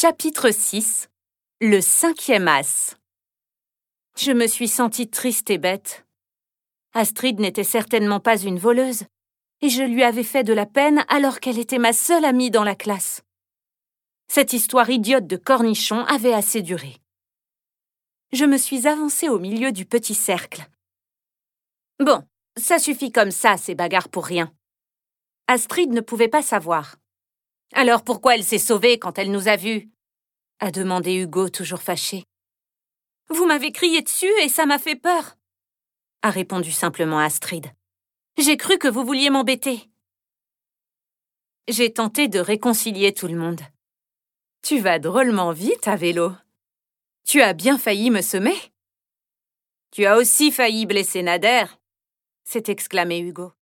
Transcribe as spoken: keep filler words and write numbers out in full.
Chapitre six. Le cinquième as. Je me suis sentie triste et bête. Astrid n'était certainement pas une voleuse, et je lui avais fait de la peine alors qu'elle était ma seule amie dans la classe. Cette histoire idiote de cornichon avait assez duré. Je me suis avancée au milieu du petit cercle. Bon, ça suffit comme ça, ces bagarres pour rien. Astrid ne pouvait pas savoir. Alors pourquoi elle s'est sauvée quand elle nous a vus ? A demandé Hugo, toujours fâché. Vous m'avez crié dessus et ça m'a fait peur, a répondu simplement Astrid. J'ai cru que vous vouliez m'embêter. J'ai tenté de réconcilier tout le monde. Tu vas drôlement vite à vélo. Tu as bien failli me semer. Tu as aussi failli blesser Nader, s'est exclamé Hugo.